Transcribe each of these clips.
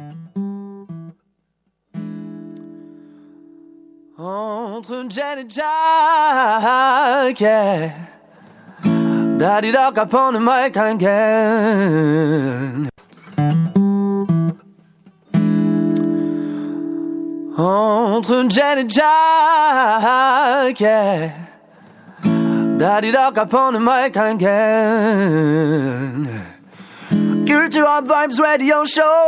Entre Jen et Jack, yeah. Daddy Duck up on the mic again. Entre Jen et Jack, yeah. Daddy Duck up on the mic again. Cultural Vibes Radio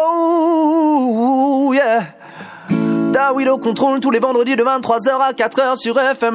Show, yeah. Dawido contrôle tous les vendredis de 23h à 4h sur FM+.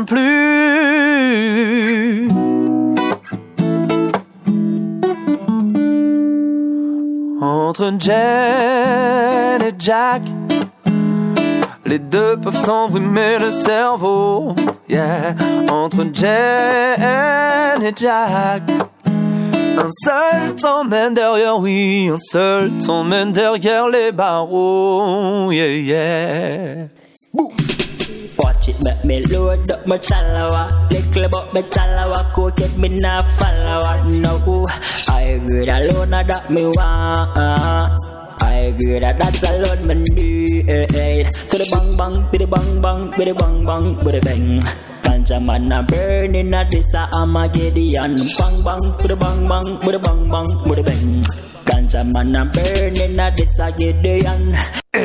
Entre Jen et Jack, les deux peuvent t'embrumer le cerveau, yeah. Entre Jen et Jack, un seul t'emmène derrière, oui, un seul t'emmène derrière les barreaux, yeah, yeah. Boom. Watch it, make me load up my chalawa. Little about my chalawa, cook it, me not follow. No, I agree that alone, that me want. I agree that that's alone, man, do it. To the bang bang, biddy bang bang, biddy bang bang, biddy bang. Ganja man a burning at this a Armageddon. Bang bang, biddy bang bang, biddy bang bang, biddy bang. Ganja man a burning at this a Gideon.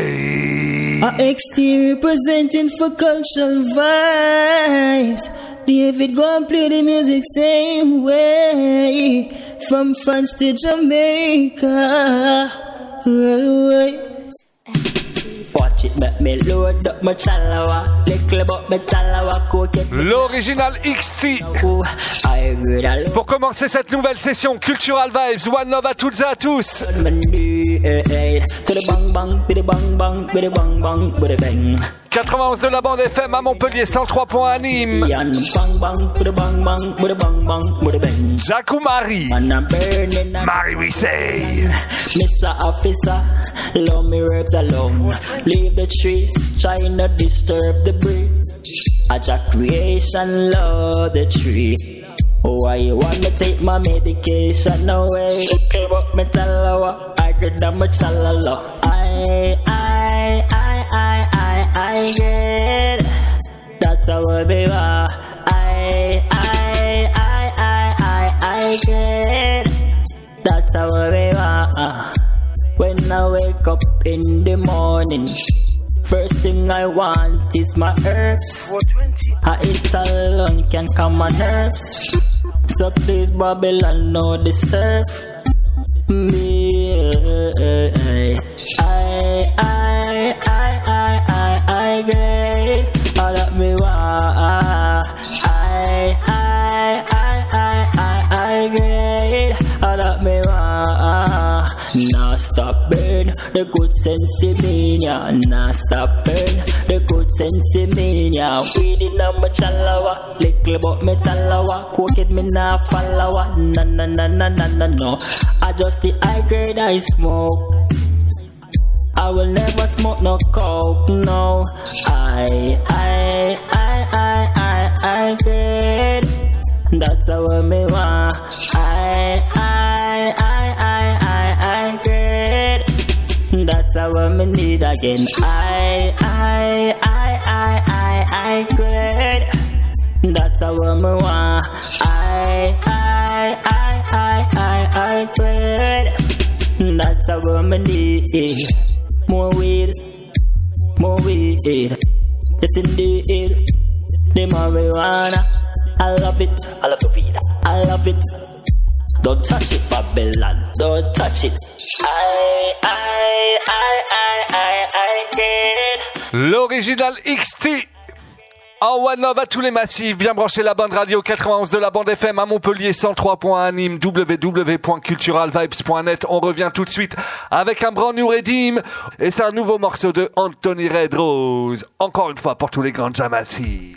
XT representing for cultural vibes. David go and play the music same way. From France to Jamaica. Watch it, make me load up my chalawa. Little about my chalawa, cook it. L'original XT. Pour commencer cette nouvelle session Cultural Vibes, One Love à toutes et à tous. 91 de la bande FM à Montpellier, 103 à Nîmes. Jack ou Marie? Marie we say. Mr. Officer, love me herbs alone. Leave the trees, try not disturb the breeze. A Jack creation, love the tree. Why you wanna take my medication away? Clear up my talawa, I get that much salala. I get that's how I be. I get that's how I be. When I wake up in the morning, first thing I want is my herbs. It alone can calm my nerves. So please Babylon, no disturb me. I get all that me want. I get all that me want. Nah stop burn the good sense in me, yeah. Nah stop burn the good sense in me, yeah. Weed in my chalawa, little about me talawa. Cook it me nah follow. No. I just the high grade I smoke. I will never smoke no coke, no. I get that's how I me want. I get that's how I me need again. I get that's how I me want. I get that's how I me need. More weed. Yes indeed, the marijuana. I love it. I love the weed. I love it. Don't touch it, Babylon. Don't touch it. I get. L'original XT. En One Love à tous les massifs, bien branché la bande radio 91 de la bande FM à Montpellier, 103 à Nîmes, www.culturalvibes.net. On revient tout de suite avec un brand new redeem et c'est un nouveau morceau de Anthony Red Rose. Encore une fois pour tous les grands jams massifs.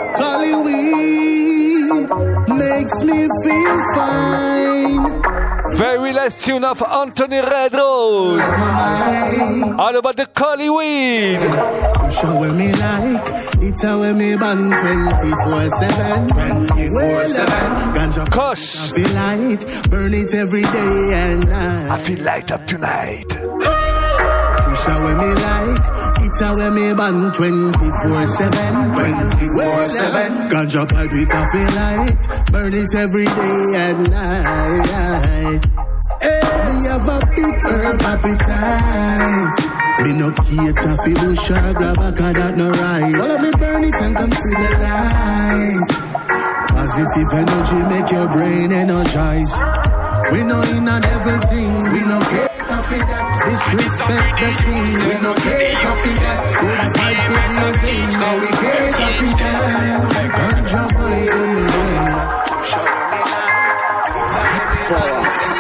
Makes me feel fine. Very last tune of Anthony Redrose. All about the Collyweed. Push away me like, it's away me band 24/7. 24/7. Ganja. Kush. I feel light, burn it every day and night. I feel light up tonight. Push away me like, it's away me band 24/7. 24/7. Ganja pipe it, I feel light, burn it every day and night. Hey, me have a big herb appetite. Me no cater fi bush or grab a card that no right. Follow me burn it and come see the light. Positive energy make your brain energize. We know in on everything. We no cater fi that. Disrespect the king. We no cater fi that. Good vibes, good nothing. Now we cater fi that. Ganja violin. Show me like it's a heavy.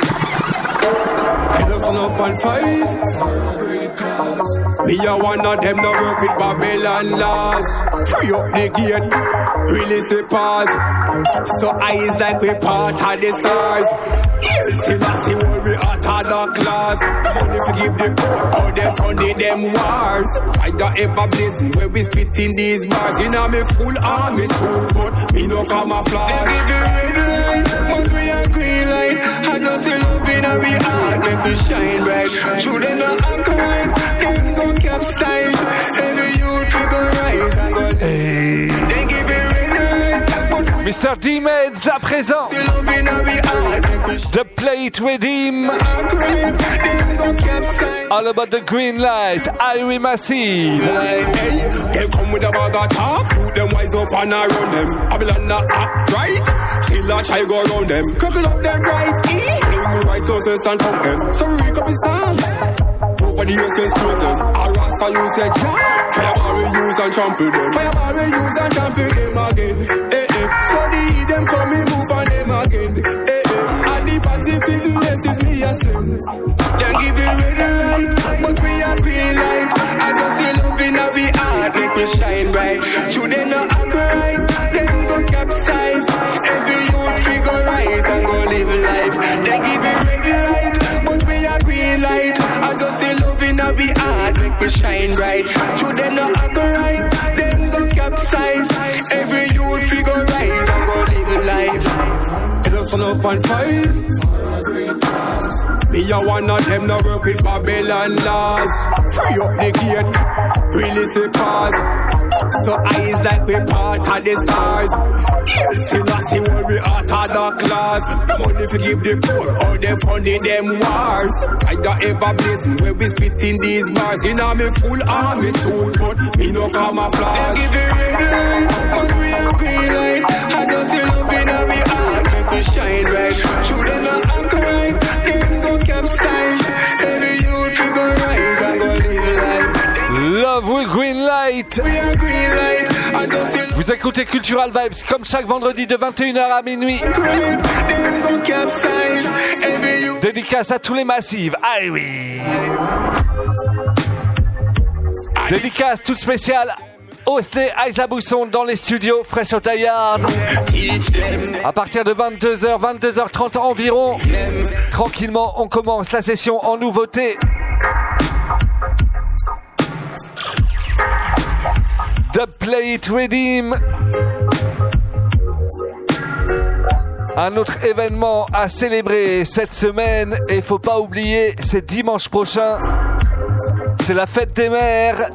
Up and fight. Me a one of them no work with Babylon laws. Free up the gate, release the pause. So eyes like we part of the stars. Still I see what we out of the class. Money to give the poor, how they funding them wars. I got ever blazing where we spit in these bars. You know me full army soul, but me no camouflage. They give you red light, but we a green light. I just see love in our heart, make me shine bright. Should they not act right, them go capsize. Every youth we go rise and go. They give you red light, but we Mr. D-Meds à présent. see love in our heart, make me The Plate Redeem. act right. Them go capsize. All about the green light. Irie Massive. Hey, they come with a bag of talk, put them wise up and around them. Babylon not act right, still a try go around them. Cuckle up them right, bring right sources and pump them. So we wake up the songs, over the years exclusive. Our Rasta you said, fireball we use and trample them. Fireball we use and trample them again. Study them come me move on them again. And the positiveness is me a sin. They give you red light, but we are green light. I just see love in our heart, make me shine bright. Should they not act right, then go capsize. Every youth we go rise and go live life. They give you red light, but we are green light. I just see love in our heart, make me shine bright. Should they not act right, then go capsize. Every youth we go rise and go live life. It us up and fight. Me a one of them no work with Babylon laws. Free up the gate, release the pause. So eyes like we part of the stars. Still I see what we out of the class. The money to give the poor, or they funding them wars. I got ever blazing where we spit in these bars. You know me full army soul, but me no camouflage. They give you red light, but we a green light. I just see love in our heart, make me shine bright. Should they not act right, then go capsize. Every youth we go rise and go live life. Love with Green Light. We are green light. I just see Vous écoutez Cultural Vibes comme chaque vendredi de 21h à minuit. right, then go capsize. Every youth. Dédicace à tous les massifs. Ah oui. Dédicace toute spéciale Osné Aïsa Bousson dans les studios Fresh Out Yard. À partir de 22h, 22h30 environ. Tranquillement, on commence la session en nouveauté. The Plate Redeem. Un autre événement à célébrer cette semaine, et faut pas oublier, c'est dimanche prochain. C'est la fête des mères.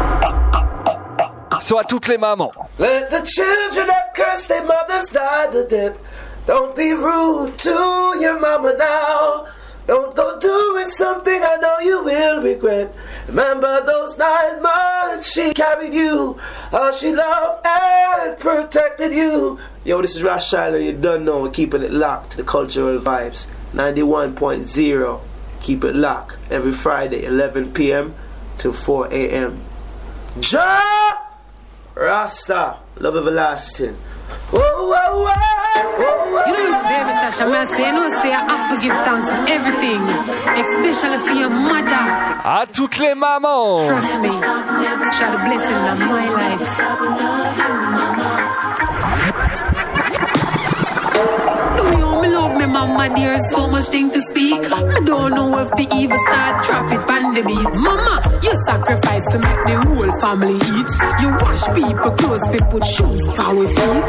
Soit toutes les mamans. Let the children that curse their mothers die the dead. Don't be rude to your mama now. Don't go doing something I know you will regret. Remember those 9 months she carried you. She loved and protected you. Yo, this is Rash Shiloh, you don't know. We're keeping it locked to the cultural vibes. 91.0. Keep it locked. Every Friday, 11 p.m. till 4 a.m. Ja! Rasta. Love everlasting. Oh, oh, oh, oh, oh. You know, baby Tasha, man, say, you know, say I have to give thanks for everything, especially for your mother. À toutes les mamans. Trust me, she's the blessing of my life. Do me how me love me mama, there's so much things to speak. I don't know if we even start drop it on the beat. Mama, you sacrifice to make the whole family eat. You wash people clothes, we put shoes on our feet.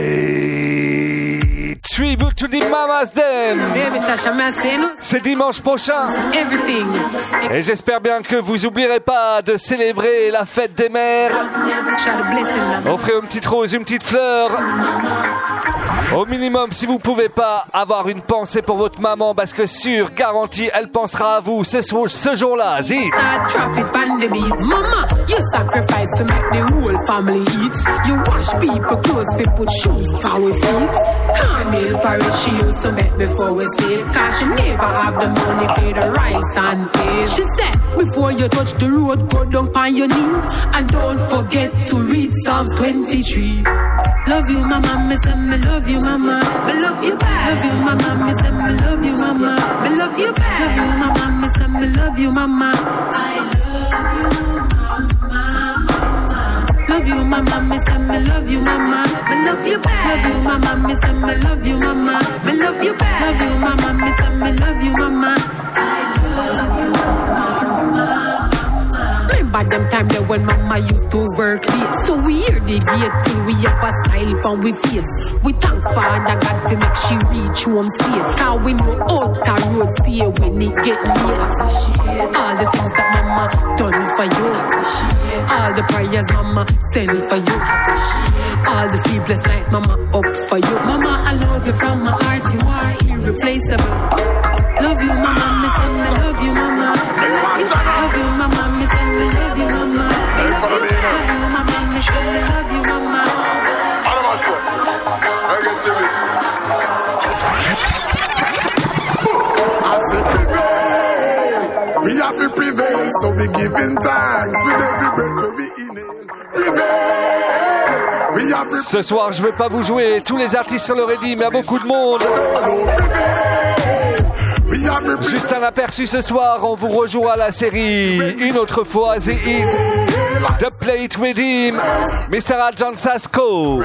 Hey, tribute to the mamas then. Baby Tasha, c'est dimanche prochain. Everything. Et j'espère bien que vous oublierez pas de célébrer la fête des mères. Offrez une petite rose, une petite fleur. Au minimum, si vous pouvez pas avoir une pensée pour votre maman, parce que sûr, garantie, elle pensera à vous ce jour-là. Dis. Mama, you sacrifice to make the whole family eat. You wash people clothes, we put shoes on our feet. Carmel porridge she used to make before we sleep, cause she never have the money for the rice and peas. She said, before you touch the road, go down on your knee, and don't forget to read Psalms 23. Love you, mama, me say me love you, mama. Me love you back. Love you, mama, me say me love you, mama. Me love you back. Love you, mama, me say me love you, mama. I love you, mama. Love you, mama, me say me love you, mama. Me love you back. Love you, mama, me say me love you, mama. Me love you back. Love you, mama, me say me love you, mama. I love you, mama. Remember them time there when mama used to work late, so we hear the gate till we have a smile on we face. We thank Father God to make she reach home safe, cause we know out the road stay when it get late. All the things that mama done for you, all the prayers mama send for you, all the sleepless night mama up for you. Mama, I love you from my heart, you are irreplaceable. Love you, mama, me say me love you, mama. Love you, mama, me say me love you, mama. Love you, mama, me say me love you, mama. I say prevail, we have to prevail, so we giving thanks with every breath we inhale. Prevail, we have to. Ce soir, je vais pas vous jouer tous les artistes sur le redeem, mais à beaucoup de monde. Juste un aperçu ce soir, on vous rejouera la série une autre fois, The Hit, The Plate Redeem, Mr. John Sasko.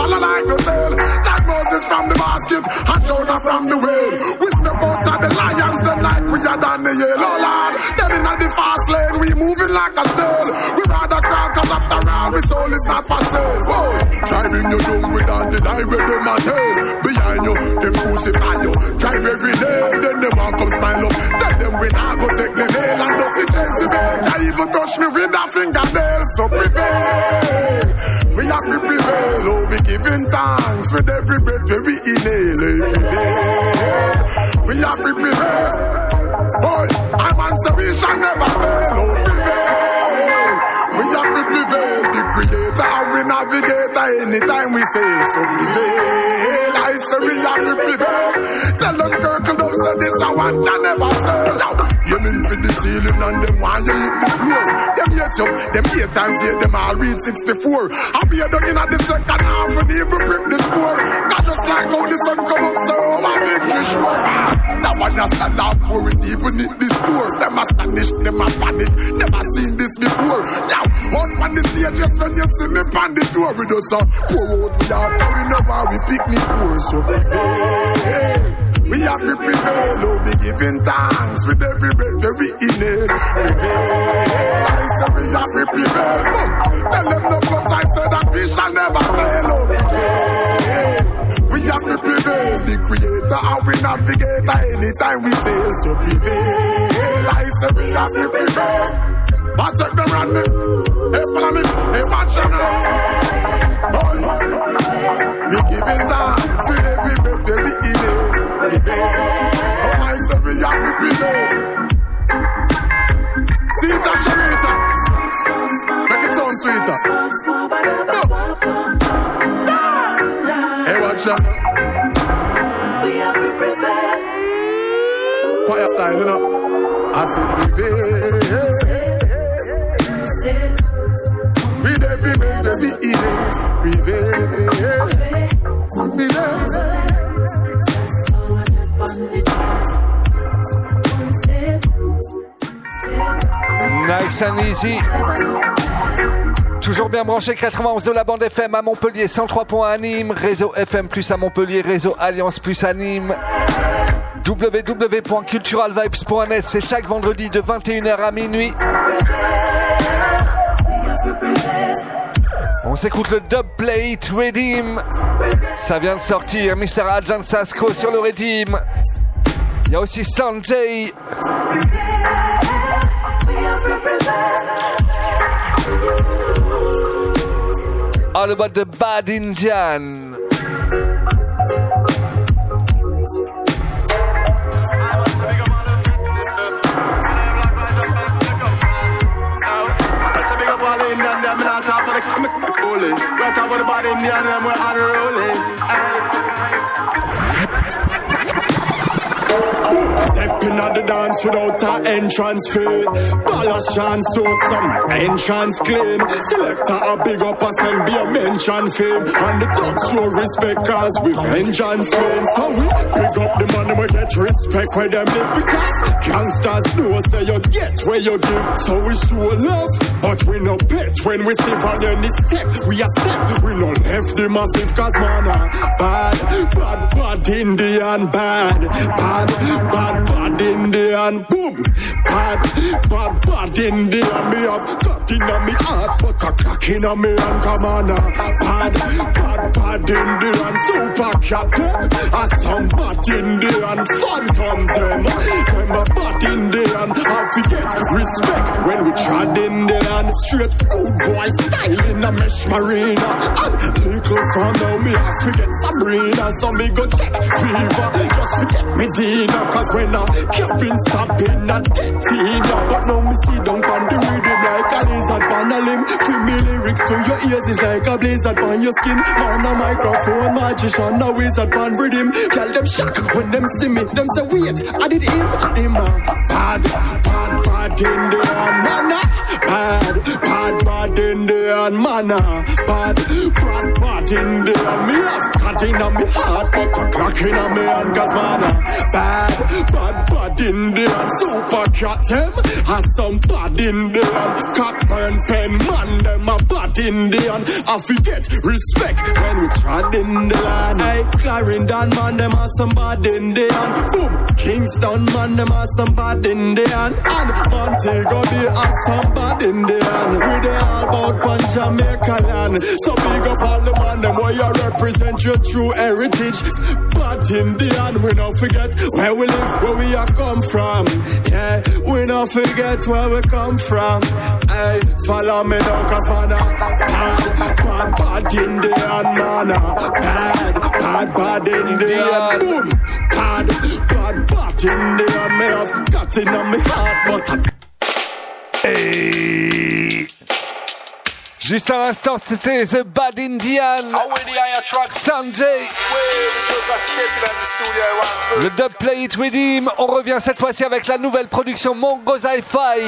Moses from the basket and Jonah from the whale. We step out of the lions, the night we are done the yellow land. Then in the fast lane, we moving like a snail. We rather crawl cause after all, we soul is not for sale. Whoa, driving you down with on the highway, them a tail. Behind you, them crucify you. Drive every day, then them all come smile up. Tell them we not go take the nail and don't see Jezebel. They even touch me with a fingernail. So prevail, we have to prevail. Oh, we giving thanks with every breath we inhale. We have to prevail. Boy, I'm on so we shall never fail. Oh, prevail. We have to prevail. The creator and we navigator anytime we sail. So prevail. I say we have to prevail. Tell them Kirkle Dove say this I want can never stay. You mean for the ceiling and them want you hit the floor. Them hate you, them 8 times 8, them all read 64. I'll be done in at the second half and even break the score. Not just like how the sun come up, so my victory sure. That one a stand out for it, even hit the score. Them astonished, them a panic, never seen this before. Now, out on the stage just when you see me on the door. We just pour out we are carrying over, we pick me poor. So hey, we have to prevail, oh, we giving thanks with every breath that we inhale. Prevail, I say we have to prevail. Tell them the clubs I said that we shall never fail, oh, prevail. We have to prevail, the creator and we navigator anytime we sail. So prevail, I say we have to prevail. Watch out the run me, hey follow me, hey watch out now. Boy, we giving thanks with every breath that we inhale. Oh my son, we have to prevail. See that Sharita, make it sound sweeter. No. Hey, watch out. We have to prevail. Choir style, you know. I said prevail. With every breath that we inhale. Prevail. Prevail. Nice and easy. Toujours bien branché, 91 de la bande FM à Montpellier, 103.1 à Nîmes, réseau FM plus à Montpellier, réseau Alliance plus à Nîmes, www.culturalvibes.net, c'est chaque vendredi de 21h à minuit. On s'écoute le Dubplate Redeem, ça vient de sortir, Mr. Adjan Sasko sur le Redeem. Il y a aussi Sanjay. All about the bad Indian. Stepping at the dance without an entrance fee. Ballas chance suit some entrance clean. Selector a big up us and be a mention fame. And the talk show respect cause we vengeance means. So we pick up the money we get respect where them live. Because gangsters know say you get where you give. So we show love but we no bet. When we see on any step we a step. We no left the massive cause man bad, bad, bad Indian bad. Bad, bad, bad Indian, boom. Bad, bad, bad Indian. Me have cut in a me heart, but a crack in a me and commander. Bad, bad, bad Indian, super captain. A some bad Indian, phantom them. Them a bad Indian, I forget respect when we trod Indian. Straight rude boy style in a mesh marina. And little from now me I forget Sabrina. So me go check fever, just forget me Dina. Cause when I keepin' stopping and getting up. But now me see down on the rhythm like a lizard on a limb. Feel me lyrics to your ears is like a blizzard on your skin. Man a microphone, magician, a wizard on rhythm. Tell them shock when them see me. Them say wait, I did him a bad, bad, bad Indian manna. Bad, bad, bad Indian manna. Bad, bad, bad Indian. Me have cut in on me heart, but a crack in on me hand. Cause manna bad, bad, bad Indian. Super cat them has some bad Indian. Cockburn pen man them a bad Indian. I forget respect when we trod in the land. Hey, Clarendon man them has some bad Indian. Boom, Kingston man them has some bad Indian. And Montego Bay have some bad Indian. We they all about one Jamaica land. So big up all the man them where you represent your true heritage. Bad Indian, we don't forget where we live, where we are come from. Yeah, we don't forget where we come from. Hey, follow me now, cause man, bad, bad, bad Indian, man. Bad, bad, bad Indian. Boom, bad, bad, bad Indian. Me have got in on me heart, but hey. Juste à l'instant, c'était The Bad Indian, Sanjay, le Dubplate Redeem. On revient cette fois-ci avec la nouvelle production Mongo Hi-Fi.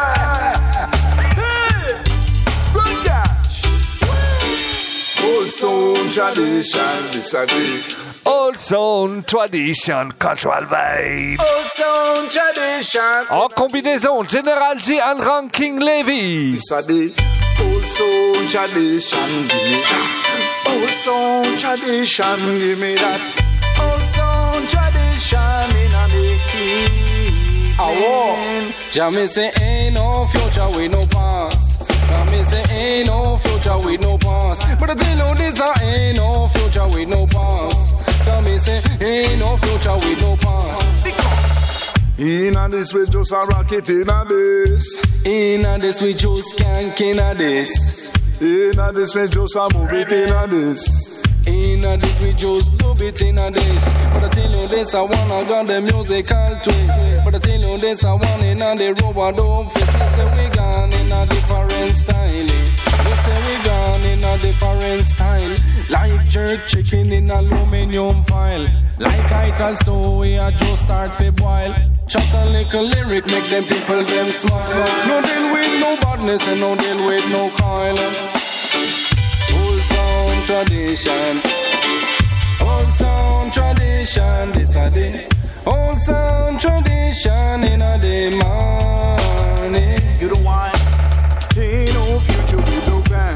Old soul tradition, this a day. Old soul tradition, Cultural Vibes. Old soul tradition. En combinaison, General G and Ranking Levy. This a day. Old soul tradition, give me that. Old soul tradition, give me that. Old soul tradition in a me. Oh, Jamie say ain't no future with no past. Jamie say ain't no future with no past. But I tell you this, ain't no future with no past. Jamie say ain't no future with no past. Inna this we just a rocket inna this. Inna this we just skank inna this. Inna this we just a move it inna this. Inna this we just do it inna this. But I tell you this, I wanna got the musical twist. But I tell you this, I want inna the rubber dome fist. They say we gone in a different style. They say we gone in a different style. Like jerk chicken in aluminium foil. Like ital stove, we a just start fi boil. Chat a little lyric, make them people them smile. No deal with no badness and no deal with no coil. Old sound tradition. Old sound tradition, this a day. Old sound tradition in a day morning. You don't want. Ain't no future with no band.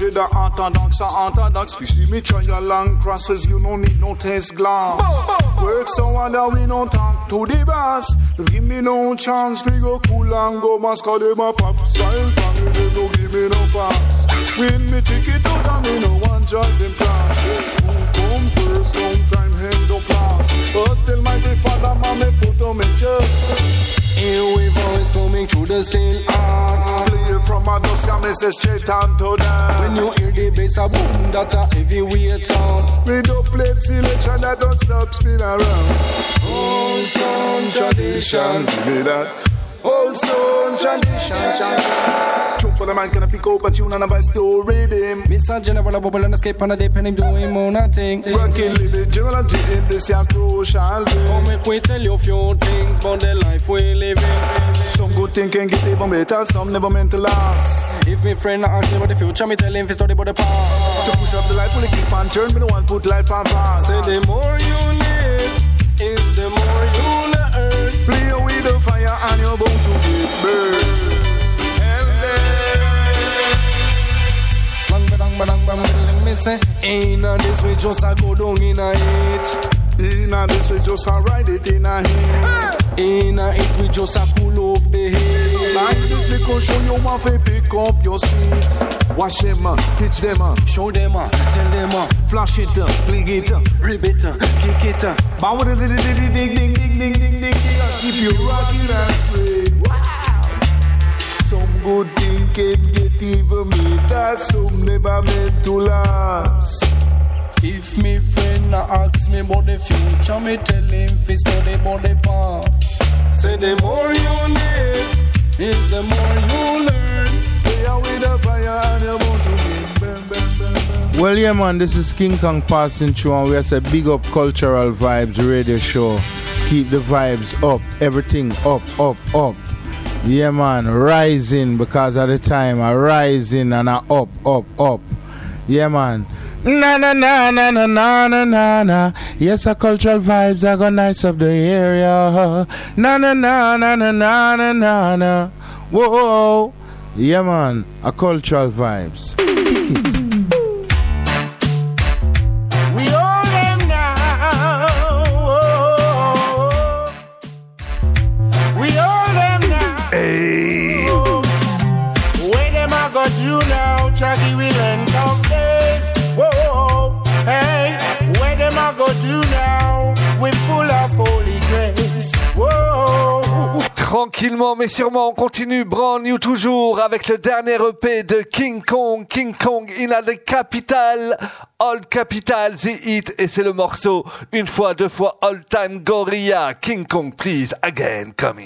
j'ai de orthodox and orthodox. You see me try your long crosses, you don't need no test glass. Work so hard that we don't talk to the boss. Give me no chance, we go cool and go mask, cause them a pop style family, they don't give me no pass. When me take it out and me no one join them class. Who come first, sometime hand don't pass. But tell my dear father, mommy put on me church. Airwave voice coming through the steel art. Play from a dusk and me say straight on to that. When you hear the bass a boom, that a heavyweight sound. We don't play selection that don't stop spin around. Old sound tradition, give me that. Old sound tradition. Jump on the man can I pick up a tune and I still rhythm. Mr. General a bubble and escape on a dip and him doing more nothing. Ranking living general and in this young crucial thing. Come make we tell you a few things about the life we living. Some good thing can get even better, some never meant to last. If me friend ask me about the future, me tell him to study about the past. To push up the life, will keep on turn, me the one put life on fast. Say the more you live, is the more you learn. Play with the fire and you're bound to get burned. Slang badang badang badang, me say, ain't this way just a go down in a hit. In this way just a ride it in a hit. In a hit we just a cool off the head. Like this little show you want to pick up your seat. Watch them, teach them, show them, tell them, flash it, fling it, rip it, kick it. Bow ding ding ding ding ding ding ding ding. Keep you rocking and sway. Wow. Some good thing can get even better, some never meant to last. If me friend asks me about the future, me tell him fi study about the past. Say the more you live, is the more you learn. Play with the fire and you're bound to win. Burn, burn, burn, burn. Well, yeah, man, this is King Kong passing through, and we are saying big up Cultural Vibes Radio Show. Keep the vibes up, everything up, up, up. Yeah, man, rising because at the time I rising and I up, up, up. Yeah, man. Na na na na na na na na na. Yes, a Cultural Vibes are gonna nice up the area. Na na na na na na na na na. Whoa, yeah, man, a Cultural Vibes. Kick it. We own them now. We own them now. Hey. Where them I got you now? Chucky will end of days. Whoa, hey, where them I go do now? We're full of holy grace. Whoa. Tranquillement mais sûrement on continue, brand new toujours avec le dernier EP de King Kong in the capital, Old Capital, The Hit, et c'est le morceau une fois, deux fois, All Time Gorilla, King Kong please, again, coming.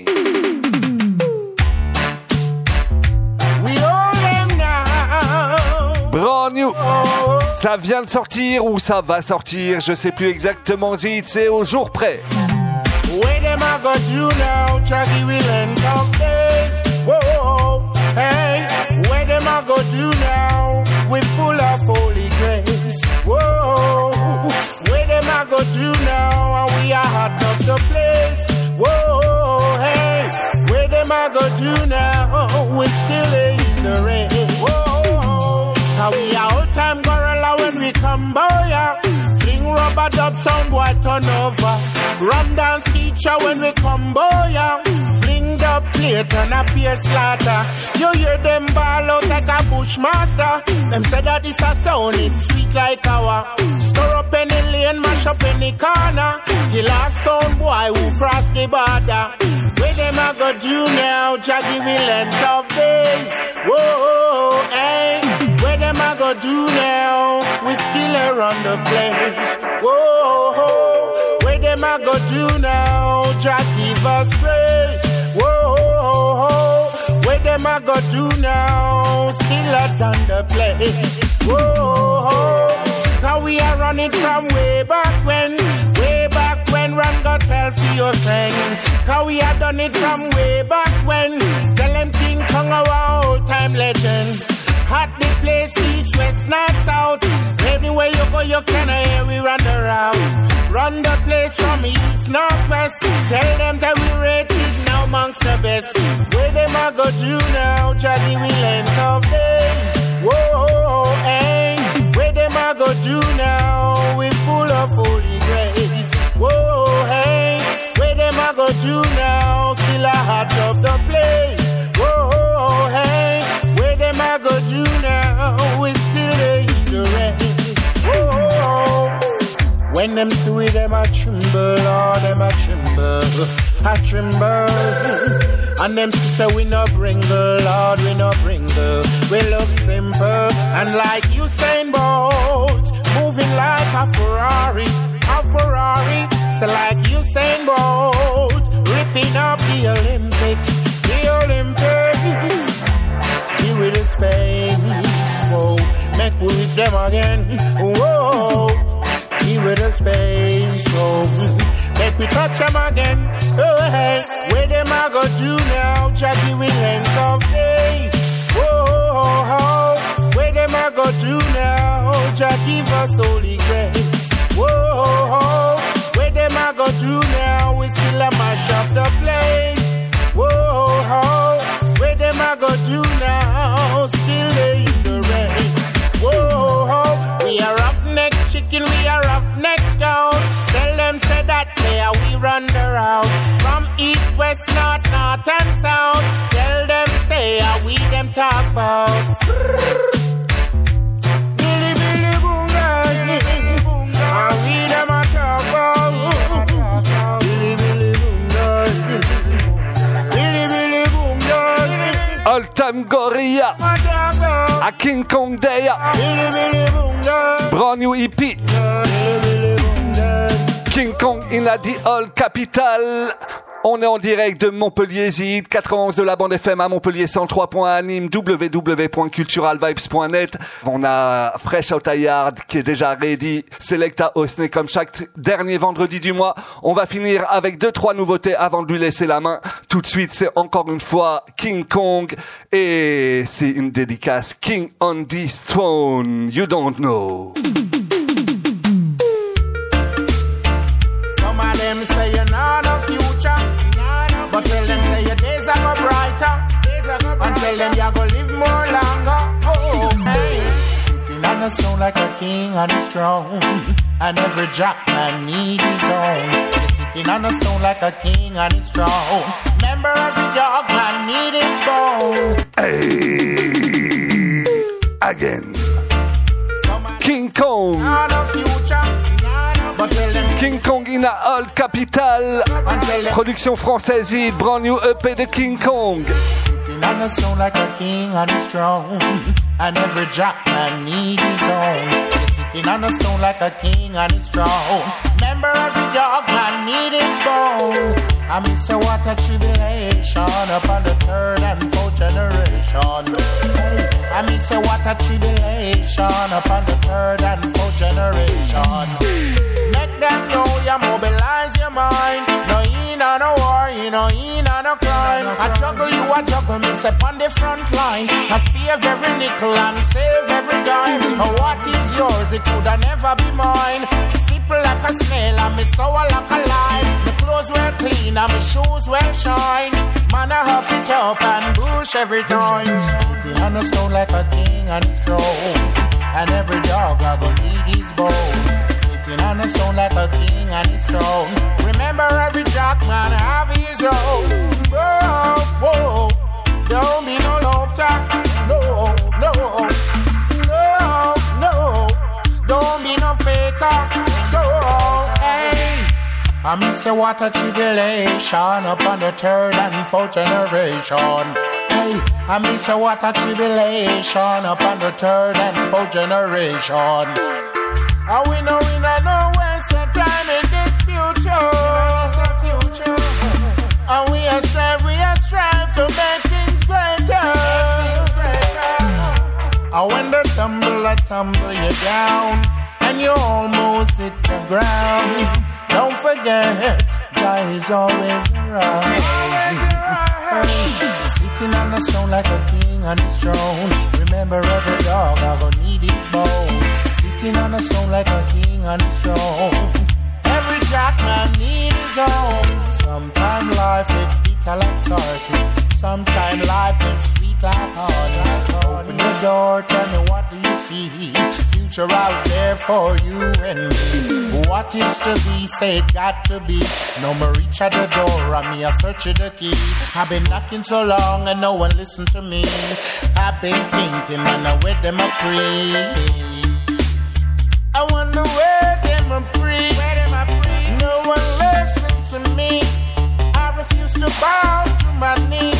Brand new. Ça vient de sortir ou ça va sortir, je sais plus exactement. C'est au jour près. Where them I got you now, Chucky will end of days. Whoa, hey, where them I got you now, we're full of holy grace. Whoa, where them I got you now, and we are hot of the place. Whoa, hey, where them I got you now, we're still in the rain. Whoa, how we are all time gorilla when we come by, yeah. Fling rubber dub sound boy turn over. Rum dance teacher when we come boy, yeah. Fling the plate and a beer slaughter. You hear them ball out like a bushmaster. Them say that this a sound, it's sweet like our. Stir up any lane, mash up any corner. The last sound boy who crossed the border. Where them I got you now, Jaggy will end of days. Whoa, hey, where them I got you now, we still around the place. Whoa, where them I got you now, Jah give us grace. Whoa, where them I got you now, still around the place. Whoa, cause we are running from way back when Run got tell for your thing. Cause we have done it from way back when. Tell them King Kong our old time legend. Hot the place, east, west, north, south. Anywhere you go, you can hear we run around. Run the place from east, north, west. Tell them that we rated now amongst the best. Where them I go do now, Jaggy will end of days. Whoa, go do now? We full of holy grace. Whoa, hey, where them I go do now? Still a hot of the place. Whoa, hey, where them I go do now? We still in the rain. Whoa, when them do it, them a tremble, oh, them a tremble, a tremble. And them say we no bring the Lord, we no bring the. We look simple and like Usain Bolt, moving like a Ferrari, a Ferrari. So like Usain Bolt, ripping up the Olympics, the Olympics. Here with the space, whoa, make we with them again, whoa. Here with the space, whoa, make we touch them again. Oh hey, where them I go do now? Jackie with length of days. Whoa, where them I go do now? Jackie for holy grace. Whoa, where them I go do now? We still a mash up the place. Whoa, where them I go do now? Still in the rain. Whoa, we are roughneck chicken, we are roughneck down. Tell them say that there we run the route. From east, west, north, north and south. Tell them say we them talk about. Billy, Billy, boom, Billy, boom, and we them a talk about. Billy, Billy, boom, Billy, Billy, boom, All Time Gorilla à King Kong Day. Brand new EP. King Kong in the All Capital. On est en direct de Montpellier Zid, 91 de la bande FM à Montpellier, 103.1 à Nîmes, www.culturalvibes.net. On a Fresh Out Yard qui est déjà ready, Selecta Osney comme chaque dernier vendredi du mois. On va finir avec 2-3 nouveautés avant de lui laisser la main. Tout de suite, c'est encore une fois King Kong et c'est une dédicace King on this throne, you don't know. Some of them say you're not a future, but tell them say your days are go brighter, and tell them you're gonna live more longer. Oh, hey. Sitting on the throne like a king on his throne, and every jackman need his own. You're sitting on the stone like a king on his throne. Remember every dog man need his bone. Hey, again. King Kong. Not a future. King Kong in a All Capital. Production française, brand new EP de King Kong. Sitting on the throne like a king on his throne, and every jackman need his own. Sitting on the stone like a king on his throne. Remember every dog man need his bone. I mean, so what a tribulation upon the third and fourth generation. I mean, so what a tribulation upon the third and fourth generation. Make them know you mobilize your mind. No in on a war, you know in on a crime. I juggle me, step on the front line. I save every nickel and save every dime. What is yours, it coulda never be mine. Simple like a snail and me sour like a lime. My clothes well clean and my shoes well shine. Man, I hop it up and push every time. Sitting on the stone like a king on his throne, and every dog I go need his bone. Sitting on the stone like a king on his throne. Remember every jackman have his own. Whoa, whoa, don't be no laughter. No, no, no, no, don't be no faker. So, hey, I mean, say what a tribulation upon the third and fourth generation. Hey, I mean, say what a tribulation upon the third and fourth generation. And we know waste of time in this future. And we are strive to make things greater. And when they tumble you down, and you almost hit the ground, don't forget, Jah is always around. Sitting on the throne like a king on his throne. Remember every dog I gonna need his bone. Sitting on the throne like a king on his throne. Every jackman need his own. Sometime life it bitter like saucy. Sometime life it's sweet like honey. Open the door, tell me what do you see? future out there for you and me. What is to be, say it got to be. No more reach at the door, and me a search the key. I've been knocking so long and no one listen to me. I've been thinking, man, I where them a pray. I wonder where them a pray. No one listen to me. I refuse to bow to my knees.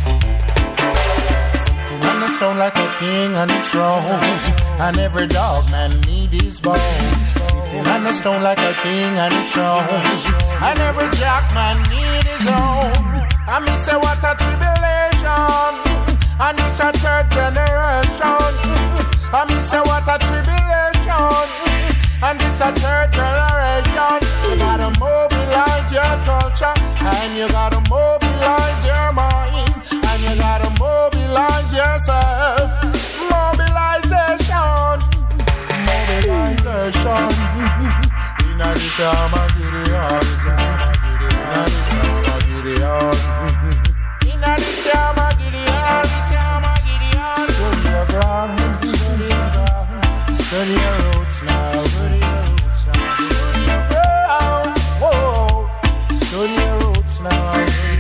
Sitting on the stone like a king on his throne, and every dog man need his bone. Sitting on the stone like a king on his throne, and every jack man need his own. I mean say what a tribulation, and it's a third generation. I mean say what a tribulation, and it's a third generation. You gotta mobilize your culture, and you gotta mobilize your mind, and you gotta mobilize yourself. Mobilization, mobilization. Inna this Armageddon, inna this Armageddon, inna this Armageddon, study your ground, study your ground, study your roots now, study your roots now, study your ground, whoa, study your roots now.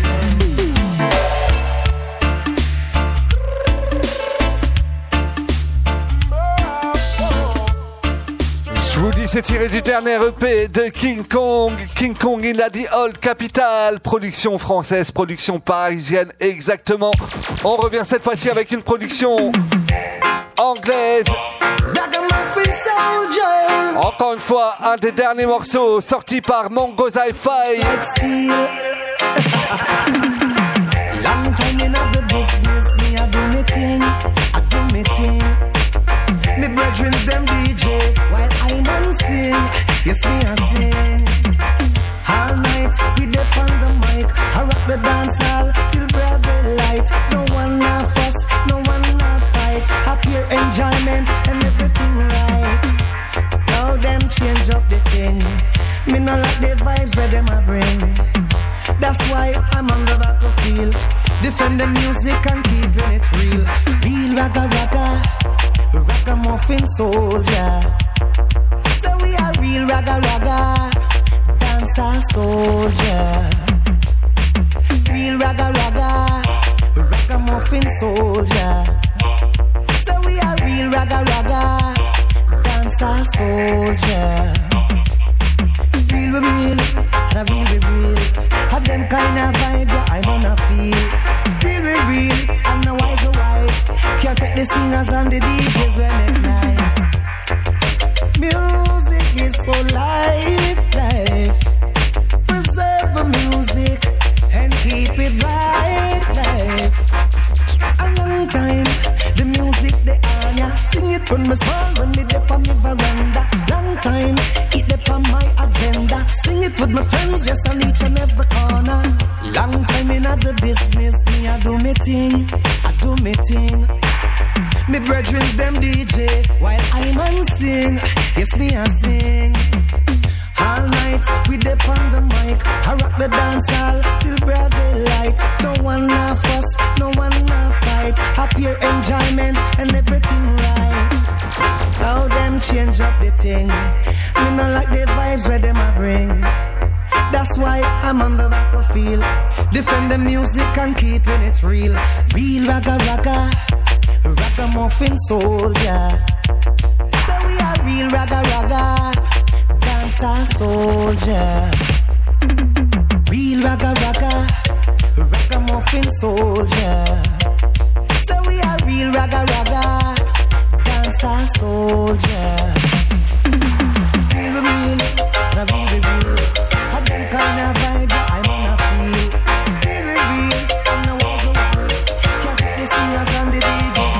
Je vous dis, c'est tiré du dernier EP de King Kong. King Kong, il a dit Old Capital. Production française, production parisienne, exactement. On revient cette fois-ci avec une production anglaise. Encore une fois, un des derniers morceaux sortis par Mongo's Hi-Fi. Long time in the business, me I do me thing, I do me thing. Me brethrens them DJ, while I man sing. Yes, me I sing. All night we dip on the mic, I rock the dance hall till broad daylight. No one na fuss, no one na fight. Happy enjoyment and everything right. Now them change up the thing. Me no like the vibes where them a bring. That's why I'm on the battlefield, defend the music and keeping it real. Real ragga ragga, ragamuffin soldier. So we are real ragga ragga, dancer soldier. Real ragga ragga, ragamuffin soldier. So we are real ragga ragga, dancer soldier. Real we real, and a real. Have them kind of vibe that I'm gonna feel. Real, and the wise. Can't take the singers and the DJs when it nice. Music is so life. Preserve the music and keep it life. A long time, the music they on ya. Sing it when me song, when me dip on me veranda. Long time, it dip on my agenda. Sing it with my friends, yes, on each and every corner. Long time in the business, me I do me thing, I do me thing. Me brethrens them DJ, while I man sing, yes, me I sing. All night, we dip on the mic, I rock the dance hall till broad daylight. No one na fuss, no one na fight. Happy enjoyment and everything right. Now them change up the thing. Me not like the vibes where them a bring. That's why I'm on the battlefield, defend the music and keeping it real. Real ragga ragga, ragamuffin soldier. So we are real ragga ragga, dancer soldier. Real ragga ragga, ragamuffin soldier. So we are real ragga ragga, dancer soldier. Real, real. Have them kind of vibe that I'm gonna feel. Real, and the wise. Can't take the singers and the DJs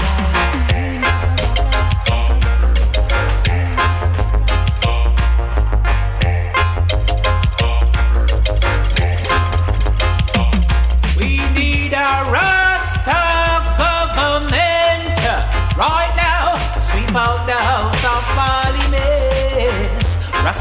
We need a Rasta government right now. Sweep out the house of fire.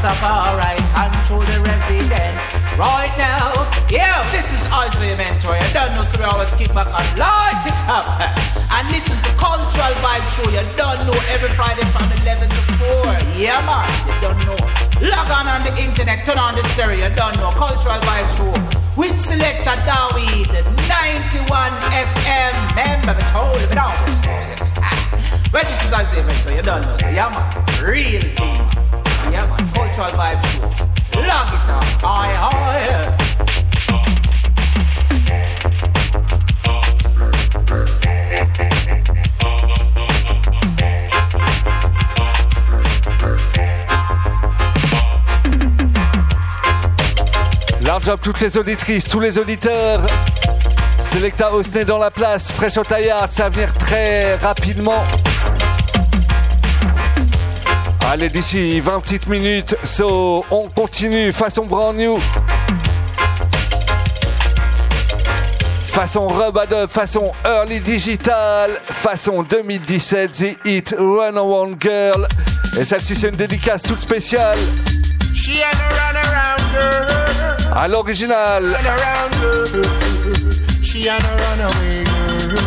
Rastafari control the resident right now. Yeah, this is Isaiah Mentor. You don't know, so we always kick back and light it up and listen to Cultural Vibe Show. You don't know, every Friday from 11 to 4. Yeah, man, you don't know. Log on the internet, turn on the stereo. You don't know, Cultural Vibe Show with Selector David, 91 FM. Remember, me told you, well, this is Isaiah Mentor. You don't know, so yeah, man, real thing. Yeah, man, Cultural Vibe Show. Log it up, hi. Large up toutes les auditrices, tous les auditeurs. Selecta Osné dans la place, Fresh Out Yard, ça va venir très rapidement. Allez, d'ici 20 petites minutes, so on continue façon brand new. Façon rub-a-dub, façon early digital, façon 2017, The Hit Run Around Girl. Et celle-ci, c'est une dédicace toute spéciale. She had a run around girl. À l'original. Run around girl. She had a runaway girl.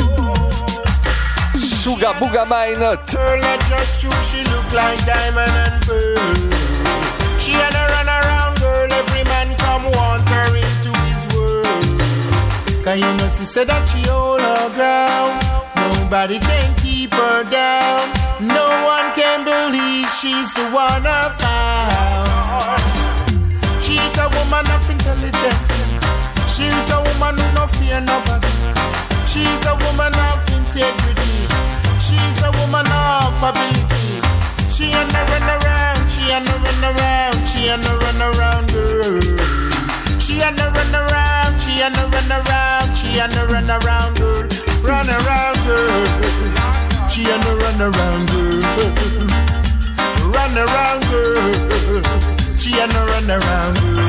Sugar Booga Minot. Girl, not just true, she look like diamond and pearl. She had a run around girl. Every man come want her into his world. Cause you know she said that she hold her ground. Nobody can keep her down. No one can believe she's the one I found. She's a woman of intelligence. She's a woman who no fear nobody. She's a woman of integrity. She's a woman of ability. She and a run around. She and a run around. She and a run around girl. She and a run around. She and a run around. She and a run around girl. Run around girl. She and a run around girl. Run around girl. She and a run around girl.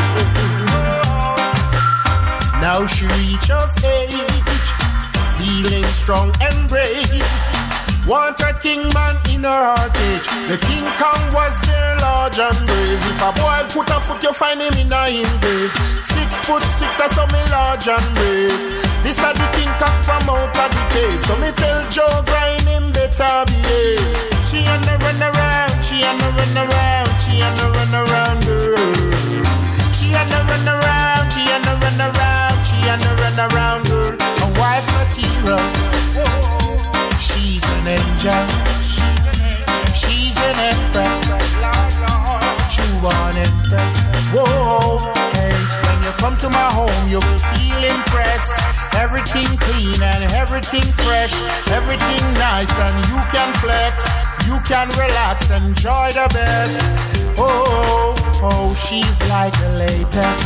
Now she reach of age, feeling strong and brave. Want a king man in her heart age. The King Kong was there large and brave. If a boy put a foot, you find him in a him grave. 6'6", I saw me large and brave. This a the King Kong from out of the cave. So me tell Joe Grind him better behave. She and a run around, she and a run around, she and a run around girl. She and a run around, she and a run around, she and a run around girl. A wife material. She's an angel. She's an empress. True born empress. Whoa, hey, when you come to my home, you will feel impressed. Everything clean and everything fresh. Everything nice and you can flex. You can relax, enjoy the best. Oh, oh, she's like the latest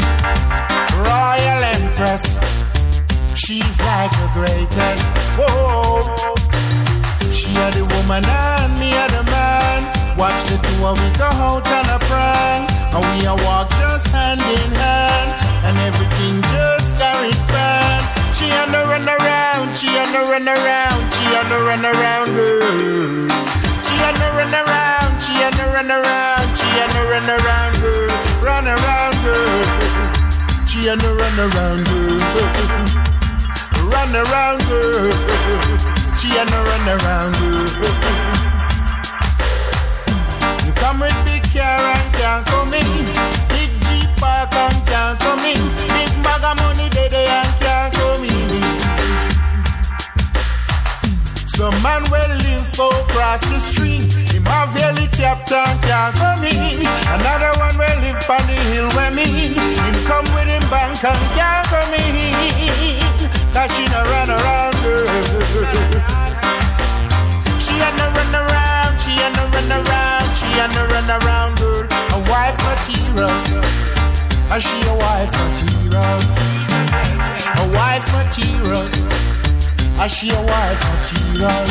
royal empress. She's like the greatest. Oh, she are the woman and me are the man. Watch the two of we go out on a prank, and we a walk just hand in hand, and everything just carries span. She and the run around, she and the run around, she and the run around girl. She and the run around, she and the run around, she and the run around girl. Run around girl. She and the run around girl. Run around girl. She and the run around girl. You come with big car and can't come in. Big Jeep park and can't come in. Big bag of money there and can't come in. Some man will live for across the street. Him have helicopter and can't come in. Another one will live on the hill where me. Him come with him bank and can't come in. Cause she no run around girl. She and no run around. She and no run around. She and no run around girl. A wife material. And she a wife material. A wife material. And she a wife material.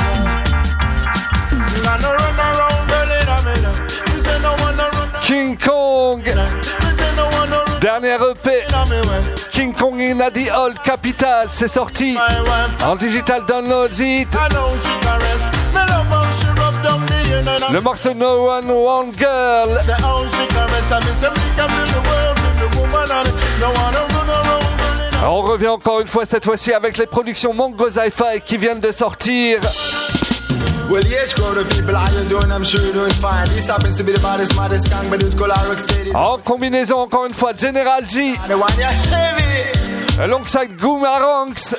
Run around girl in a minute. King Kong. Dernier EP, King Kong in the Old Capital, c'est sorti en digital download it. I know she caress, me love how she rub down the Le morceau No One One Girl. Alors on revient encore une fois, cette fois-ci avec les productions Mongo Hi-Fi qui viennent de sortir. Well, yes, crowd of people, how you doing? I'm sure you're doing fine. This happens to be the baddest, maddest gang, but it's called Rock Steady. En combinaison, encore une fois, General G. Alongside Goomaranks.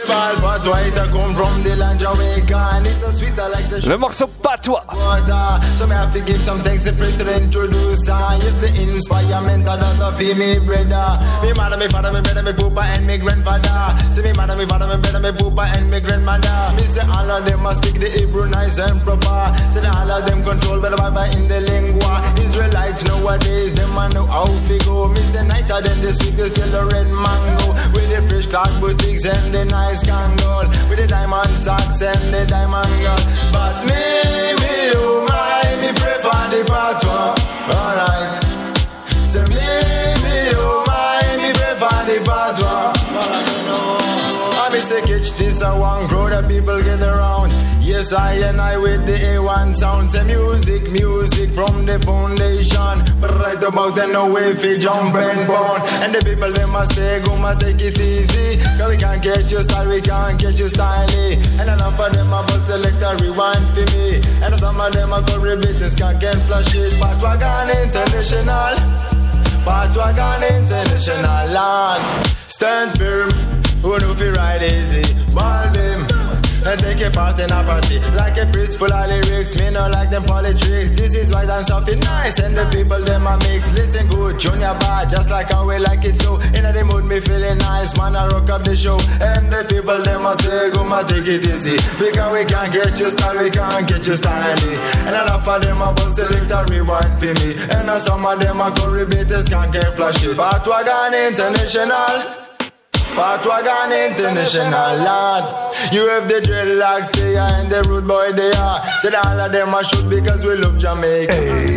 Le morceau Patois. So me have to give some thanks to Prince to introduce. Yes, the inspirement of the female brother. Me mother, me father, me brother, me poopa and me grandfather. See me mother, me father, me brother, me poopa and me grandmother. Me say all of them must speak the Hebrew nice and proper. Say all of them control by the Bible in the lingua. Israelites nowadays, them man know how to go. Me say nicer than the sweetest yellow red mango. With the fresh cloth boutiques and the nice candle. With the diamond socks and the diamond gun. But me, oh my, me prefer the patois. Alright. So me, oh my, me prefer the patois. I miss the catch this a one crowd of people get around. Yes, I with the A1 sound. Say music from the foundation. But right about then no way fi jump and bound. And the people them must say go ma take it easy. Cause we can't get your style, we can't get your style. And enough of them a bust select a rewind for me. And some of them a go business can't get flash it. But we're gone international. But we're gone international land. Stand firm. Who know fi ride easy, ball them and take a part in a party. Like a priest full of lyrics, me no like them politics. This is why I'm something nice and the people them a mix. Listen good, junior bad, just like how we like it so. In the mood me feeling nice, man I rock up the show. And the people them a say go ma take it easy. Because we can't get your style, we can't get your style. And enough of them a bust select a rewind for me. And some of them a go repeaters can't get flashy. But we're gone international. Patwagan International Lad. You have the dreadlocks there and the rude boy there. Said all of them are shoot because we love Jamaica.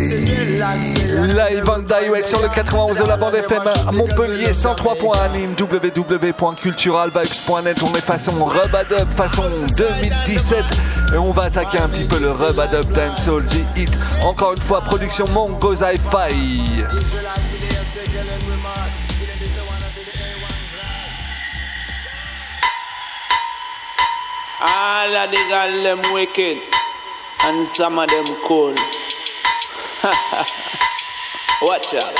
Live and direct sur le 91 de la bande FM à Montpellier, 103.1 à Nîmes, www.culturalvibes.net. On est façon Rub-a-Dub, façon 2017. Et on va attaquer un petit peu le Rub-a-Dub Dancehall, The Hit. Encore une fois, production Mongo Hi-Fi. All of the girls them wicked and some of them cold. Watch out.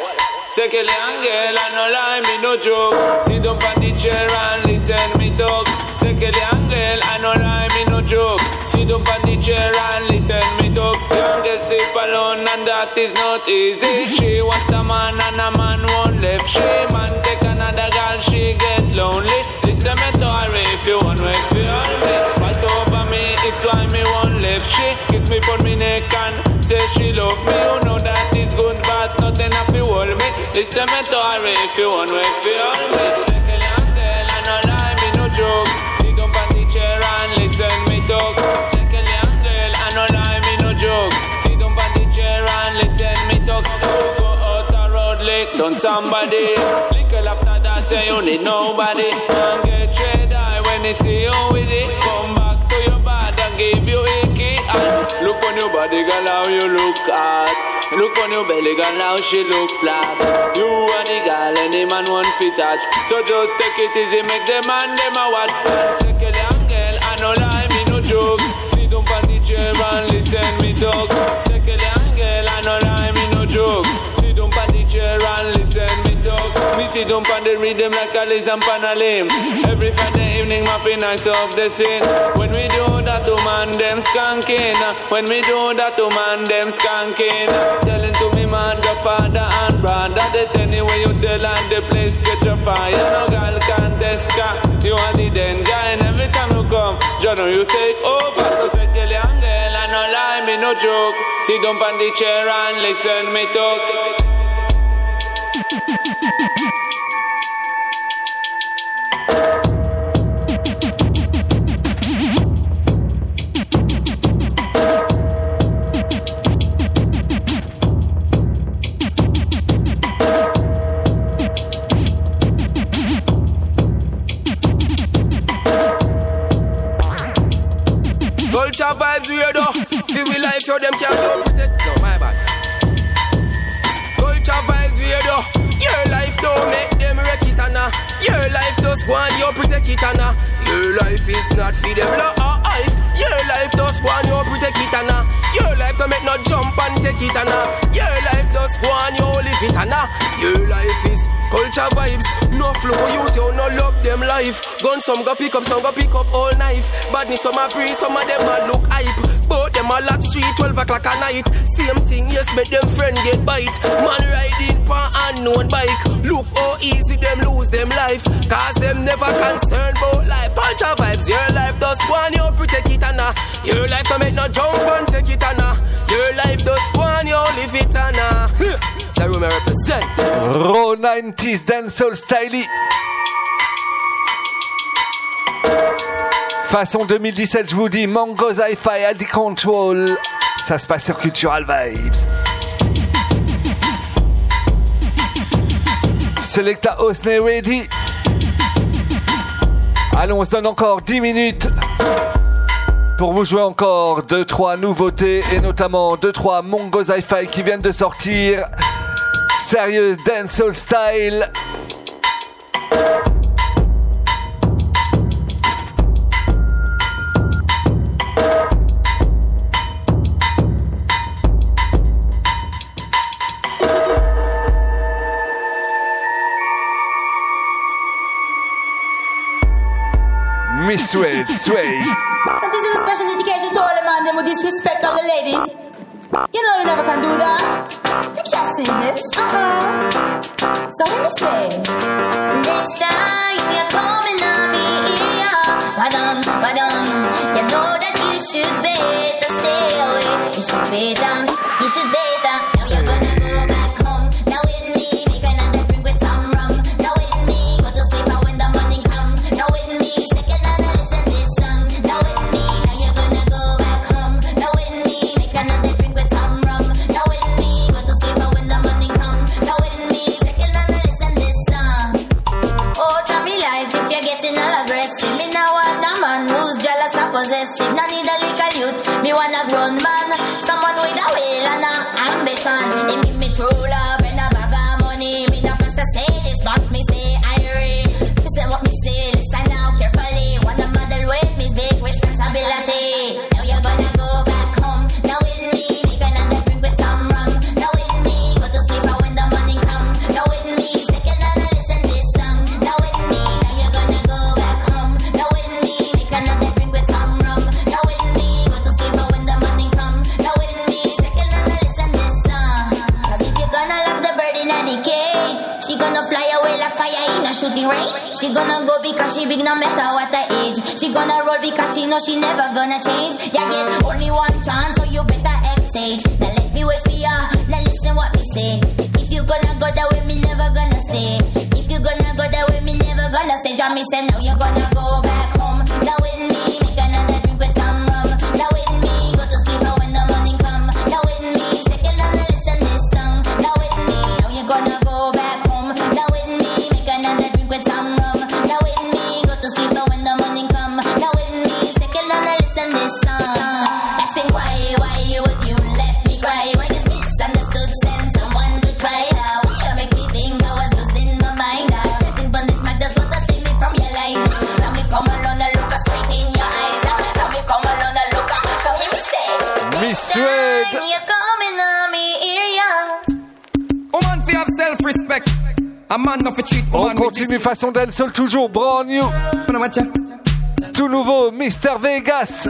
Second young girl, I no lie, me no joke. Sit down on the chair and listen me talk. Second young girl, I no lie, me no joke. Sit down on the chair and listen me talk. Young girl sleep alone and that is not easy. She wants a man and a man won't left. She man take another girl, she get lonely. Listen me to her if you want wait for me. Fight over me, it's why me won't left. She kiss me on me neck and say she love me. You know that is good, but nothing have to hold me. Listen me to her if you want wait for me. Second young girl, I no lie, me no joke. Sit down on the chair and listen me talk. Second young girl, I no lie, me no joke. Sit down on the chair and listen me talk. Go out a road, lick down somebody. Little after that, say you need nobody. And get trade eye when they see you with it. Come back to your bed and give you a key. And look on your body, girl, how you look hot. Look on your belly, girl, how she look flat. You and the girl, any man want fit touch. So just take it easy, make them man them a watch. Second young girl, I no lie, me no joke. Sit down on the chair and listen me talk. Second young girl, I no lie, me no joke. Sit down on the chair and listen me talk. Me sit down on the rhythm like a Liz and Panalim. Every Friday evening, my feel nice off the scene. When we do that, to man, them skanking. When we do that, to man, them skanking. Telling to me, man, the father and brother, that anyway you tell and the place get your fire. No girl can't test car. You are the den guy, and every time you come, you know you take over. So say tell young girl, I no lie, me no joke. Sit down on the chair and listen me talk. Culture vibes weirdo. See we life show them can't go on, you protect it and your life is not for them life. Your life just go on, you protect it and your life don't make no jump and take it and your life just go on, you live it and your life is culture vibes. No flow youth, you no love them life. Gun some go pick up all knife. Badness some a pre, some of them a look hype. Both them a lock street 12 o'clock at night. Same thing, yes, make them friend get bite. Man riding pan unknown bike. Look how easy them lose them life. Cause them never concerned about life. Culture vibes, your life does go on, you protect it and your life don't make no jump and take it and your life does go on, you live it and Jerome represent. Raw 90s dancehall style. Façon 2017, je vous dis, Mango's Hi-Fi, Addy Control. Ça se passe sur Cultural Vibes. Selecta Osney ready. Allons, on se donne encore 10 minutes pour vous jouer encore 2-3 nouveautés et notamment 2-3 Mango's Hi-Fi qui viennent de sortir. Sérieux dancehall style. Miss Sway. This is a special dedication to all the man them who disrespect all the ladies. You know you never can do that. You can't sing this. So let me say. Next time you're coming on me here, pardon. You know that you should better stay away. You should better. Now you're gonna go back home. Now with me, make another drink with some rum. Now with me, go to sleep out when the morning come. Now with me, second and listen this song. Now with me, now you're gonna go back home. Now with me, make another drink with some rum. Now with me, go to sleep out when the morning come. Now with me, second and listen this song. Oh, tell me life if you're getting all aggressive. Me now want a man who's jealous and possessive. No need a little youth, me want a grown man. Someone with a will and a ambition. He give me true love and a bag of money. Me not first to say this, but me say Irie. Listen what me say, listen now carefully. Wanna model with me's big responsibility. Now you're gonna go back home. Now with me, make another drink with some rum. Now with me, go to sleep out when the morning come. Now with me, second and listen this song. Now with me, now you're gonna go back home. Now with me, make another drink with some rum. Now with me, go to sleep out when the morning come. Now with me, second and listen this song. Cause if you're gonna love the bird in the cage, she gonna fly away like fire in a shooting range. She gonna go because she big no matter what the age. She gonna roll because she know she never gonna change. You get only one chance, so you better act sage. Now let me wait for ya, now listen what me say. If you gonna go that way, me never gonna stay. If you gonna go that way, me never gonna stay. John me say now you gonna go back home. Now with me, make another drink with some rum. Now with me, go to sleep out when the morning come. Now with me, second and listen this song. Now with me, now you gonna go back home. Now with me, make another drink with some rum. Now with me, go to sleep out when the morning come. Now with me, second and listen this song. Asking why would you let me cry? Why this misunderstood send someone to try now? You make me think I was losing my mind. Chatting on this mic, that's what I save me from your lies. Now me come along and look straight in your eyes. Now me come along and look, come here me say. Miss Sway. You're coming on me area. Woman fi have self-respect. A man no fi treat On woman with continue façon dancehall toujours brand new. Tout nouveau Mr Vegas.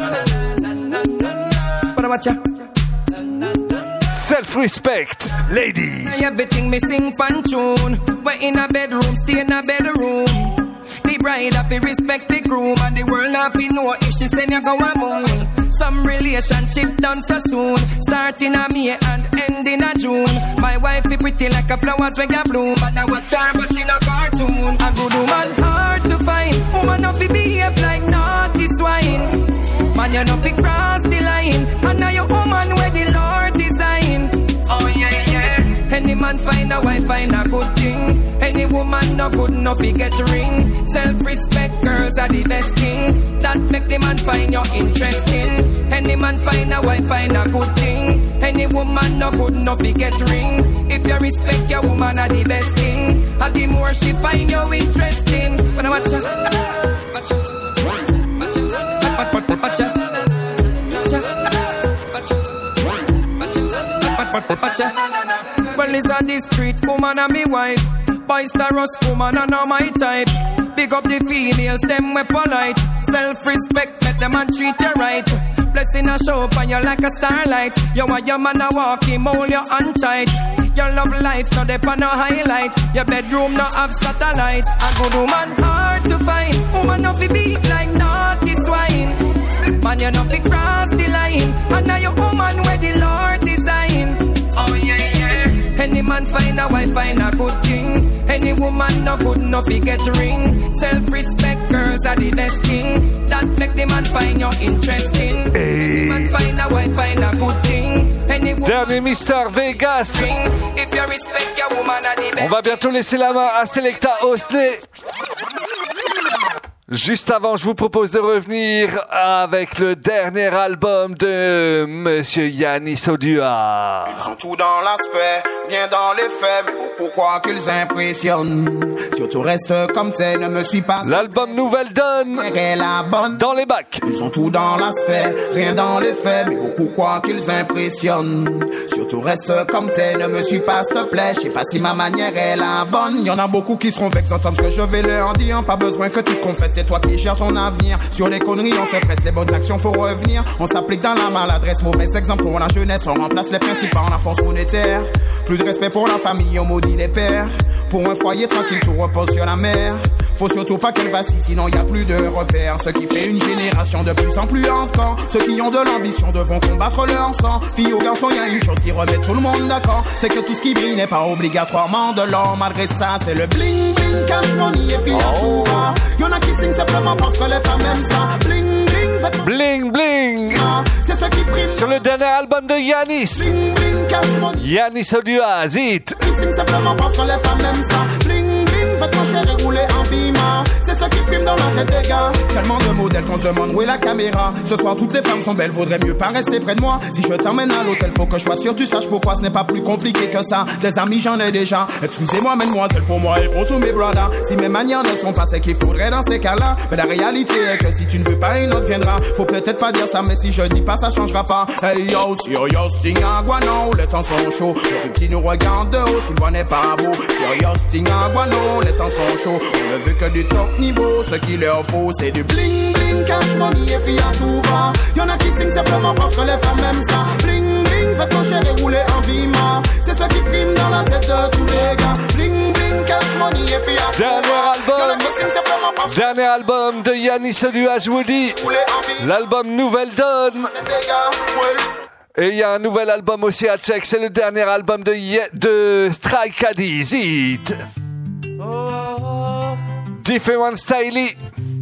Self-respect, ladies. Everything me sing pan tune. We're in a bedroom, stay in a bedroom. The bride have to respect the groom, and the world have to know if she send you go a moon. Some relationship done so soon, starting a May and ending a June. My wife be pretty like a flowers when you bloom, and I watch her but she no cartoon. A good woman hard to find, woman no fi behave like naughty swine. Man you no fi cross the line, and now your woman where the Lord design. Oh yeah yeah. Any man find a wife find a good thing. Any woman no good no fi get ring. Self-respect girls are the best thing. That make the man find you interesting. Any man find a wife find a good thing. Any woman no good no fi get ring. If you respect your woman are the best thing. And the more she find you interesting. When I watch her. the street, woman and me wife. Boisterous woman and not my type. Big up the females, them we polite. Self-respect, let them and treat you right. Blessing a show up and you like a starlight. You want your man a walk him, hold your hand tight. Your love life, no depend on highlight. Your bedroom no have satellite. A good woman hard to find. Woman no fi beat like naughty swine. Man you no fi cross the line. And now your woman where the Lord design. Oh yeah, yeah. Any man find a wife, find a good thing. Any woman no good, no fi get ring. Self-respect, girls are the best thing. That make the man find you interesting. Any man find a wife, find a good thing. Dernier Mister Vegas. If you respect your woman are the best. On va bientôt laisser la main à Selecta Osné. Juste avant, je vous propose de revenir avec le dernier album de Monsieur Yannis Odua. Ils sont tout dans l'aspect, bien dans les faits, mais pourquoi qu'ils impressionnent? Surtout reste comme t'es, ne me suis pas. L'album Nouvelle Donne dans les bacs. Ils sont tout dans l'aspect, rien dans les faits, mais pourquoi qu'ils impressionnent? Surtout reste comme t'es, ne me suis pas, s'il te plaît. Je sais pas si ma manière est la bonne. Y en a beaucoup qui seront vexés d'entendre ce que je vais leur dire. Pas besoin que tu te confesses. C'est toi qui gères ton avenir. Sur les conneries, on se presse, les bonnes actions, faut revenir. On s'applique dans la maladresse, mauvais exemple pour la jeunesse. On remplace les principes par la force monétaire. Plus de respect pour la famille, on maudit les pères. Pour un foyer tranquille, tout repose sur la mer. Faut surtout pas qu'elle vacille, sinon y a plus de repères. Ce qui fait une génération de plus en plus encore. Ceux qui ont de l'ambition devront combattre leur sang. Filles ou garçons, y a une chose qui remet tout le monde d'accord. C'est que tout ce qui brille n'est pas obligatoirement de l'or. Malgré ça, c'est le bling bling, cash money et filles à tout va. Y'en a qui signent simplement parce que les femmes aiment ça. Bling bling, bling bling. C'est ce qui prime. Sur le dernier album de Yannis. Bling bling, cash money. Yannis Odua, Zit. Qui signent simplement parce que les femmes aiment ça. Bling bling, faites-moi chérie rouler en bima. C'est ce qui prime dans la tête des gars. Tellement de modèles qu'on se demande où est la caméra. Ce soir toutes les femmes sont belles, vaudrait mieux pas rester près de moi. Si je t'emmène à l'hôtel, faut que je sois sûr, tu saches pourquoi ce n'est pas plus compliqué que ça. Des amis j'en ai déjà. Excusez-moi mademoiselle, pour moi et pour tous mes brothers. Si mes manières ne sont pas ce qu'il faudrait dans ces cas-là. Mais la réalité est que si tu ne veux pas, une autre viendra. Faut peut-être pas dire ça, mais si je dis pas, ça changera pas. Hey yo, serious thing à Guano, les temps sont chauds. Le petit nous regarde de haut, ce qu'il voit n'est pas beau. Serious thing à Guano, les temps sont chauds. On ne veut que du top niveau, ce qu'il leur faut c'est du bling bling, cash money et filles à tout va. Y'en a qui signent simplement parce que les femmes aiment ça. Bling bling, faites-moi chérie rouler en bima. C'est ce qui prime dans la tête de tous les gars. Bling bling, cash money et filles à tout va. Dernier album de Yannis Odua, je vous dis. L'album Nouvelle Donne. Et il y a un nouvel album aussi à check, c'est le dernier album de Strike Caddy, Zit. Different Style.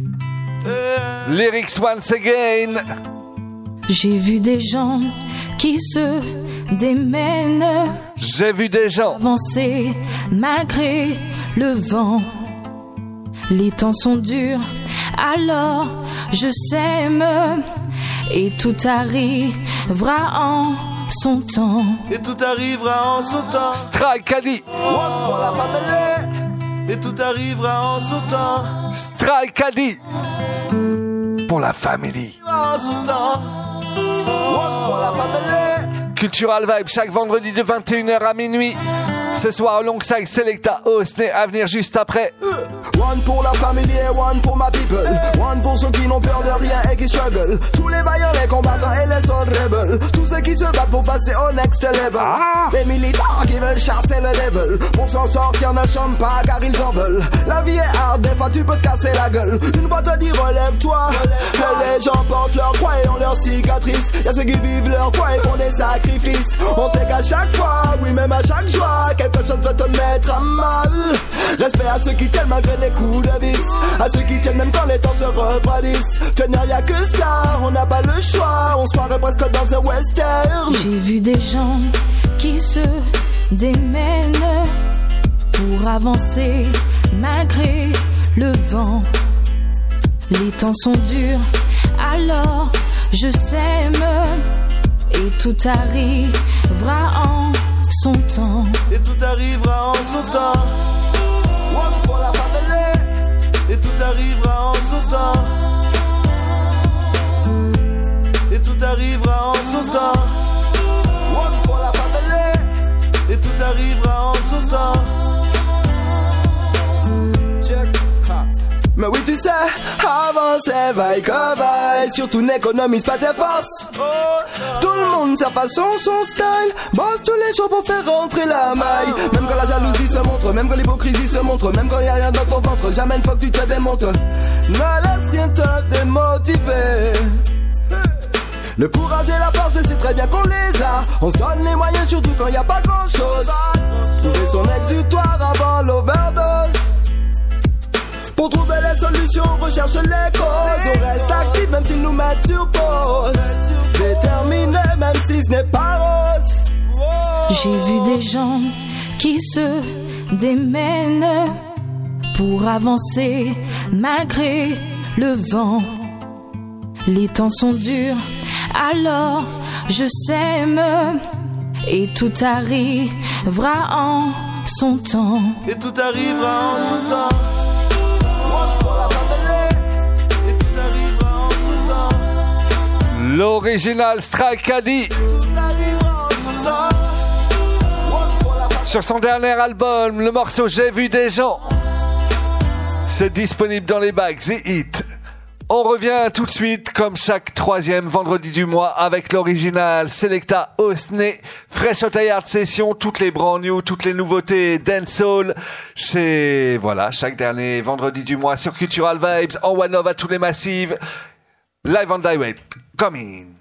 Lyrics once again. J'ai vu des gens qui se démènent. J'ai vu des gens avancer malgré le vent. Les temps sont durs, alors je sème. Et tout arrivera en son temps. Et tout arrivera en son temps. Strike Caddy. Pour la famille. Et tout arrivera en son temps. Strike Caddy. Pour la famille. En son temps. Pour la famille. Cultural Vibe chaque vendredi de 21h à minuit. Ce soir, alongside Selecta Osné, à venir juste après. One pour la famille et one pour ma people. One pour ceux qui n'ont peur de rien et qui struggle. Tous les vaillants, les combattants et les sold rebels. Tous ceux qui se battent pour passer au next level. Les militants qui veulent chasser le level. Pour s'en sortir, ne chôment pas car ils en veulent. La vie est hard, des fois tu peux te casser la gueule. Une boîte te dit relève-toi. Les gens portent leur croix et ont leurs cicatrices. Y'a ceux qui vivent leur foi et font des sacrifices. On sait qu'à chaque fois, oui même à chaque joie, quelque chose peut te mettre à mal. Respect à ceux qui tiennent malgré les coups de vis. À ceux qui tiennent même quand les temps se refroidissent. Tenir y'a que ça, on n'a pas le choix. On se croirait presque dans un western. J'ai vu des gens qui se démènent pour avancer malgré le vent. Les temps sont durs, alors je sème. Et tout arrivera en son temps. Et tout arrivera en son temps. One pour la famille. Et tout arrivera en son temps. Et tout arrivera en son temps. One pour la famille. Et tout arrivera en son temps. temps. Mais oui tu sais, avancer, vaille que vaille. Surtout n'économise pas tes forces. Tout le monde sa façon, son style. Bosse tous les jours pour faire rentrer la maille. Même quand la jalousie se montre, même quand l'hypocrisie se montre, même quand y'a rien dans ton ventre, jamais une fois que tu te démontes. Ne laisse rien te démotiver. Le courage et la force, je sais très bien qu'on les a. On se donne les moyens surtout quand y a pas grand chose. Trouver son exutoire avant l'overdose. Pour trouver les solutions, on recherche les causes. On reste actif même s'ils nous mettent sur pause. Déterminé même si ce n'est pas rose. J'ai vu des gens qui se démènent pour avancer malgré le vent. Les temps sont durs, alors je sème et tout arrivera en son temps. Et tout arrivera en son temps. L'original Strike Caddy sur son dernier album, le morceau J'ai vu des gens. C'est disponible dans les bacs The Hit. On revient tout de suite comme chaque troisième vendredi du mois avec l'original Selecta Osné, Fresh Out Yard Session, toutes les brand new, toutes les nouveautés dancehall. C'est voilà, chaque dernier vendredi du mois sur Cultural Vibes, en One Love à tous les massives. Live on direct, coming.